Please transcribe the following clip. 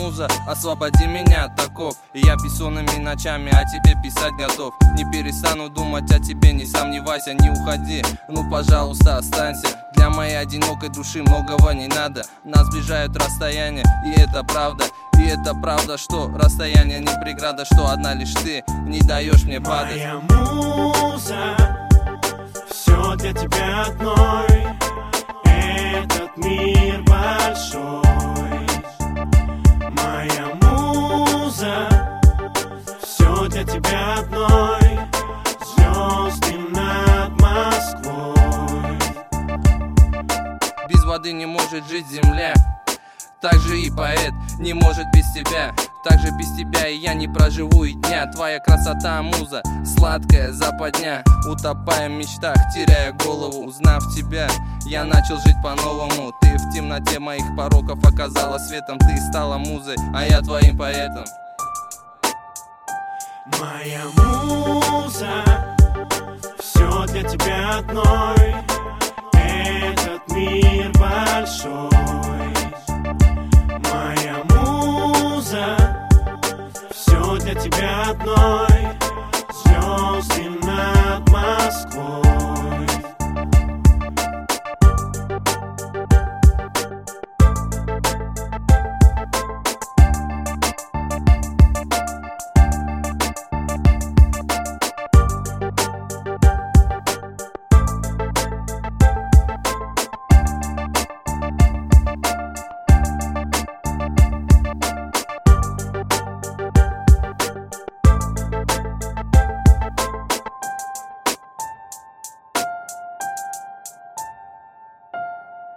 муза, освободи меня от оков. И я бессонными ночами о тебе писать готов. Не перестану думать о тебе, не сомневайся, не уходи. Ну пожалуйста, останься. Для моей одинокой души многого не надо. Нас сближают расстояния, и это правда. И это правда, что расстояние не преграда, что одна лишь ты не даешь мне падать. Моя муза, все для тебя одной. Этот мир большой. Моя муза, все для тебя одной. Звезды над Москвой. Без воды не может жить земля. Так же и поэт не может без тебя. Так же без тебя и я не проживу и дня. Твоя красота, муза, сладкая западня. Утопая в мечтах, теряя голову. Узнав тебя, я начал жить по-новому. Ты в темноте моих пороков оказалась светом. Ты стала музой, а я твоим поэтом. Моя муза, все для тебя одной. Этот мир большой. Моя муза, все для тебя одной. Звезды над Москвой.